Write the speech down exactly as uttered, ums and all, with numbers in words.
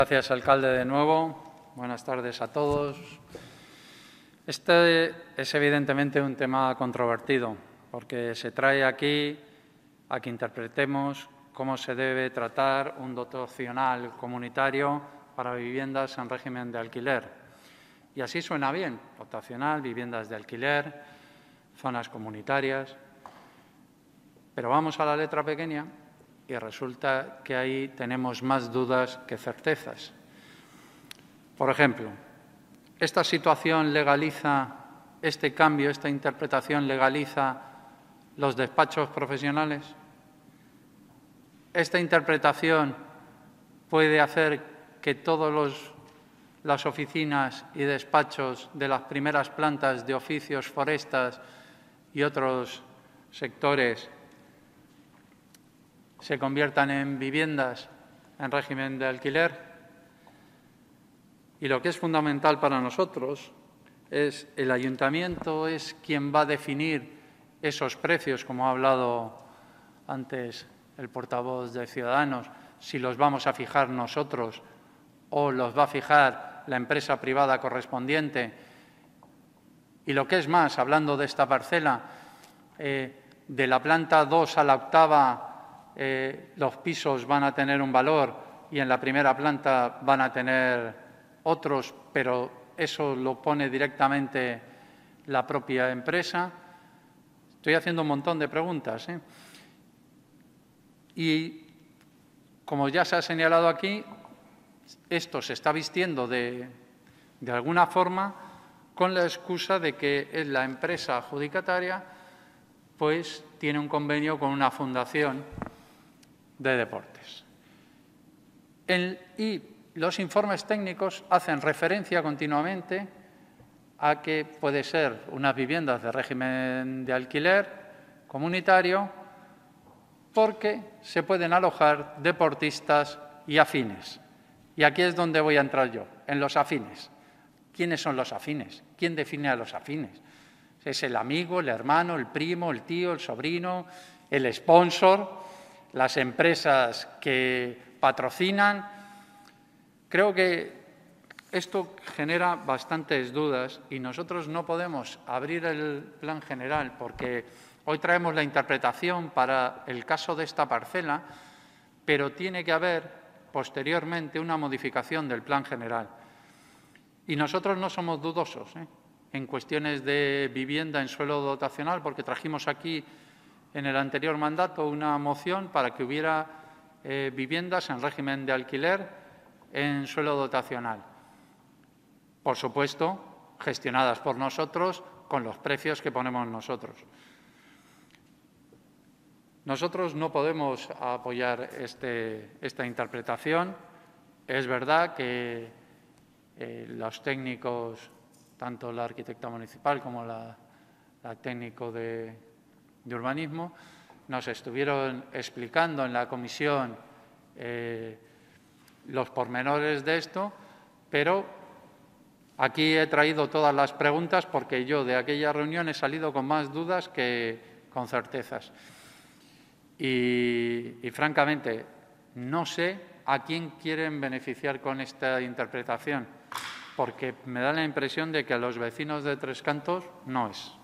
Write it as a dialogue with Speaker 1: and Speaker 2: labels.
Speaker 1: Gracias, alcalde, de nuevo. Buenas tardes a todos. Este es evidentemente un tema controvertido, porque se trae aquí a que interpretemos cómo se debe tratar un dotacional comunitario para viviendas en régimen de alquiler. Y así suena bien, dotacional, viviendas de alquiler, zonas comunitarias. Pero vamos a la letra pequeña y resulta que ahí tenemos más dudas que certezas. Por ejemplo, ¿esta situación legaliza, este cambio, esta interpretación legaliza los despachos profesionales? ¿Esta interpretación puede hacer que todas las oficinas y despachos de las primeras plantas de oficios, forestas y otros sectores se conviertan en viviendas en régimen de alquiler? Y lo que es fundamental para nosotros es el ayuntamiento es quien va a definir esos precios, como ha hablado antes el portavoz de Ciudadanos, si los vamos a fijar nosotros o los va a fijar la empresa privada correspondiente. Y lo que es más, hablando de esta parcela, eh, de la planta dos a la octava, Eh, los pisos van a tener un valor y en la primera planta van a tener otros, pero eso lo pone directamente la propia empresa. Estoy haciendo un montón de preguntas, ¿eh? Y, como ya se ha señalado aquí, esto se está vistiendo de, de alguna forma con la excusa de que es la empresa adjudicataria, pues tiene un convenio con una fundación de deportes. El, y los informes técnicos hacen referencia continuamente a que puede ser unas viviendas de régimen de alquiler comunitario porque se pueden alojar deportistas y afines. Y aquí es donde voy a entrar yo, en los afines. ¿Quiénes son los afines? ¿Quién define a los afines? ¿Es el amigo, el hermano, el primo, el tío, el sobrino, el sponsor, las empresas que patrocinan? Creo que esto genera bastantes dudas y nosotros no podemos abrir el plan general porque hoy traemos la interpretación para el caso de esta parcela, pero tiene que haber posteriormente una modificación del plan general. Y nosotros no somos dudosos, ¿eh? en cuestiones de vivienda en suelo dotacional, porque trajimos aquí en el anterior mandato una moción para que hubiera eh, viviendas en régimen de alquiler en suelo dotacional. Por supuesto, gestionadas por nosotros con los precios que ponemos nosotros. Nosotros no podemos apoyar este, esta interpretación. Es verdad que eh, los técnicos, tanto la arquitecta municipal como la, la técnico de de urbanismo, nos estuvieron explicando en la comisión eh, los pormenores de esto, pero aquí he traído todas las preguntas porque yo de aquella reunión he salido con más dudas que con certezas. Y, y francamente, no sé a quién quieren beneficiar con esta interpretación, porque me da la impresión de que a los vecinos de Tres Cantos no es.